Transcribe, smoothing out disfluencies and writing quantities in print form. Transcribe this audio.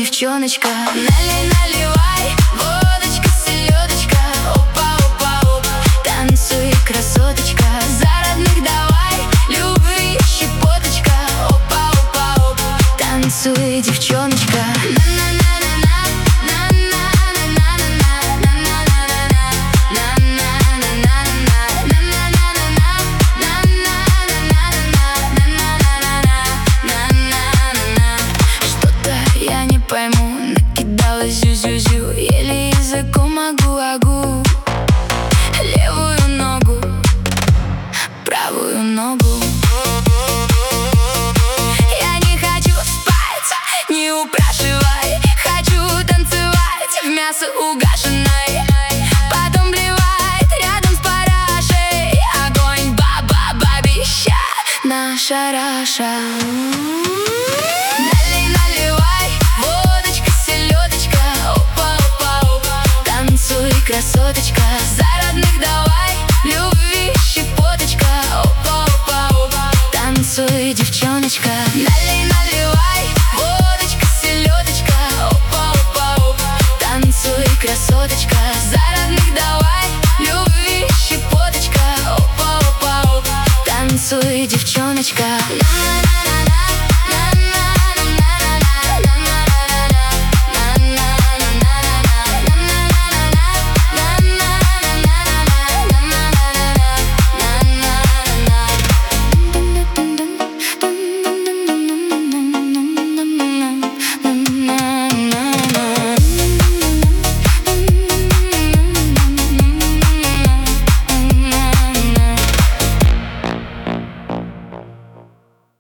девчоночка. Наливай, водочка, селедочка. Опа, опа, оп, танцуй, красоточка. За родных давай, любви щепоточка. Опа, опа, оп, танцуй, девчоночка. Пойму, накидалась зю-зю-зю, еле языком агу-агу. Левую ногу, правую ногу. Я не хочу спать, не упрашивай. Хочу танцевать в мясо угашенной. Потом блевать рядом с парашей. Огонь, баба-бабища, наша Раша. Красоточка, за родных давай, любви щепоточка. Опа, опа, опа, танцуй, девчоночка.